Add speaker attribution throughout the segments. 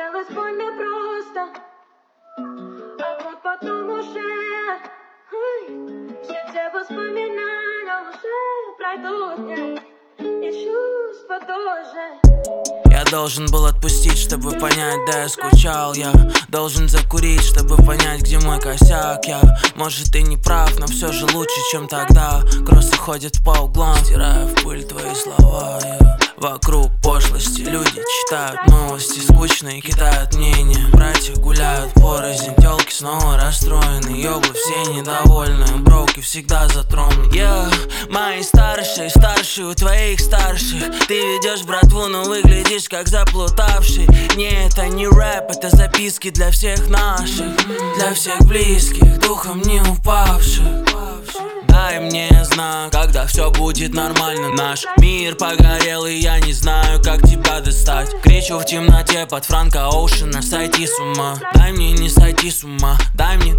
Speaker 1: казалось больно просто, а вот потом уже все те воспоминания уже пройдут, нет, и чувства тоже.
Speaker 2: Я должен был отпустить, чтобы понять, да я скучал. Я должен закурить, чтобы понять, где мой косяк. Я, может, и не прав, но все же лучше, чем тогда. Кроссы ходят по углам, стирая в пыль твои слова. Вокруг пошлости люди читают новости, скучные кидают мнения. Братья гуляют порознь, тёлки снова расстроены. Ёбы все недовольны, броуки всегда затронут. Мои старшие у твоих старших. Ты ведешь братву, но выглядишь как заплутавший. Не, это не рэп, это записки для всех наших, для всех близких, духом не упавших. Дай мне знак, когда все будет нормально. Наш мир погорел, и я не знаю, как тебя достать. Кричу в темноте под Франка Оушена, сойти с ума. Дай мне не сойти с ума. Дай мне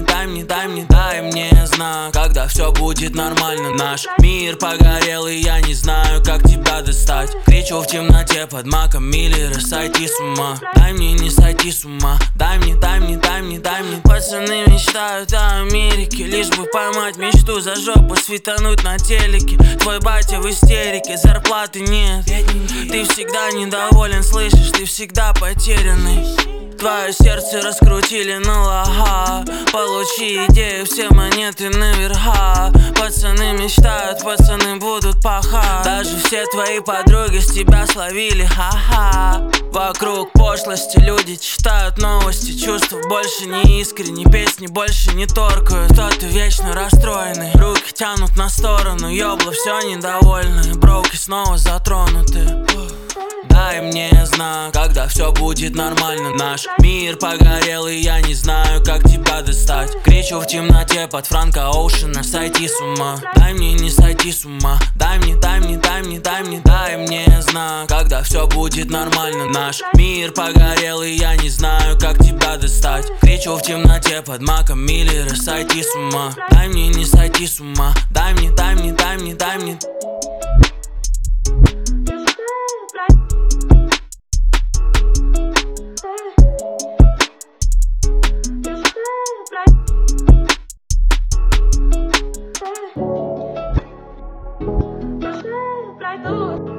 Speaker 2: знак, когда все будет нормально. Наш мир погорел, и я не знаю, как тебя достать. Кричу в темноте под Маком Миллера, сойти с ума. Дай мне не сойти с ума. Дай мне. Пацаны мечтают о Америке, лишь бы поймать мечту за жопу, светануть на телеке. Твой батя в истерике, зарплаты нет. Ты всегда недоволен, слышишь, ты всегда потерянный. Твое сердце раскрутили на лоха. Получи идею, все монеты наверха. Пацаны мечтают, пацаны будут пахать. Даже все твои подруги с тебя словили, ха-ха. Вокруг пошлости люди читают новости. Чувства больше не искренни, песни больше не торкают. Кто-то вечно расстроенный, руки тянут на сторону. Ёбла все недовольны, броуки снова затронуты. Дай мне знак, когда все будет нормально. Наш мир погорел, и я не знаю, как тебя достать. Кричу в темноте под Франка Оушена, сойти с ума. Дай мне не сойти с ума. Дай мне знак, когда все будет нормально. Наш мир погорел, и я не знаю, как тебя достать. Кричу в темноте под Маком Миллера, сойти с ума. Дай мне не сойти с ума. Дай мне.
Speaker 1: Пройдут.